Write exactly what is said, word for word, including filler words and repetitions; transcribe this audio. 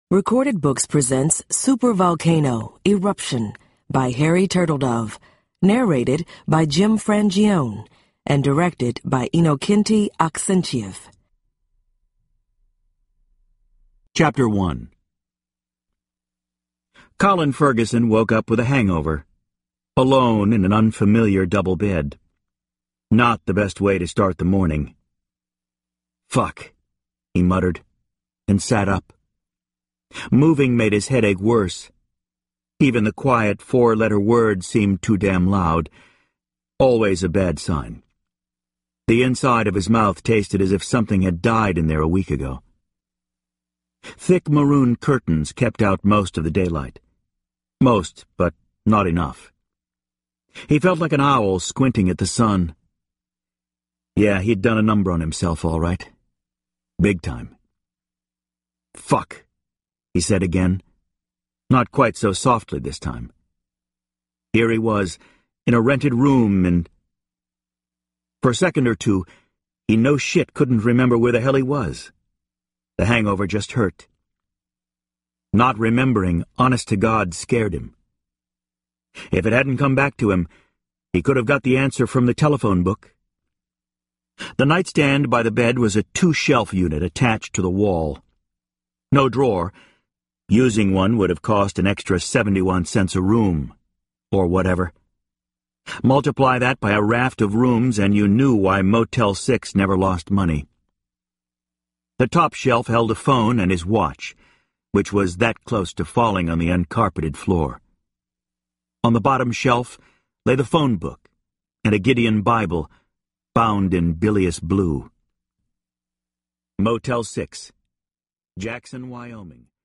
Recorded Books presents Super Volcano Eruption by Harry Turtledove, narrated by Jim Frangione, and directed by Inokenti Aksentiev. Chapter one. Colin Ferguson woke up with a hangover, alone in an unfamiliar double bed. Not the best way to start the morning. Fuck, he muttered, and sat up. Moving made his headache worse. Even the quiet four-letter word seemed too damn loud. Always a bad sign. The inside of his mouth tasted as if something had died in there a week ago. Thick maroon curtains kept out most of the daylight. Most, but not enough. He felt like an owl squinting at the sun. Yeah, he'd done a number on himself, all right. Big time. Fuck, he said again. Not quite so softly this time. Here he was, in a rented room, and for a second or two, he no shit couldn't remember where the hell he was. The hangover just hurt. Not remembering, honest to God, scared him. If it hadn't come back to him, he could have got the answer from the telephone book. The nightstand by the bed was a two-shelf unit attached to the wall. No drawer. Using one would have cost an extra seventy-one cents a room, or whatever. Multiply that by a raft of rooms and you knew why Motel six never lost money. The top shelf held a phone and his watch, which was that close to falling on the uncarpeted floor. On the bottom shelf lay the phone book and a Gideon Bible, bound in bilious blue. Motel six, Jackson, Wyoming.